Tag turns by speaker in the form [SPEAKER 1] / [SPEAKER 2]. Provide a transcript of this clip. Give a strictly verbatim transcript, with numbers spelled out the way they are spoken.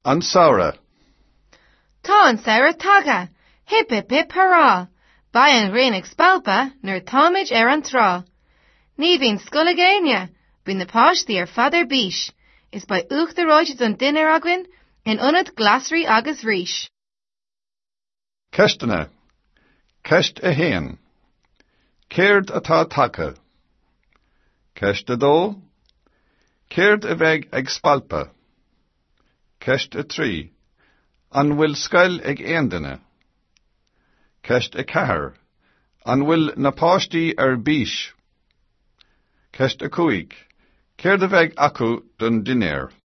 [SPEAKER 1] An saora.
[SPEAKER 2] Tá an saora taga, hip hip hip hurrah, by an rain expalpa, nur táimid ar an trá. Ní bhín scoilagéine, bhín na páistí ar fadar bísh, is by ucht the roiches an dinner agwin, in unad glasry agus rish.
[SPEAKER 1] Kestana. Kest a hen. Caird atá taka. Kest a dó. Caird a veg ag spalpa. Kest a trí. An will skyll ag eandana. Kest a cahar. An will na páistí ar bísh. Kest a cuig. Caird a veg acu dun dinner.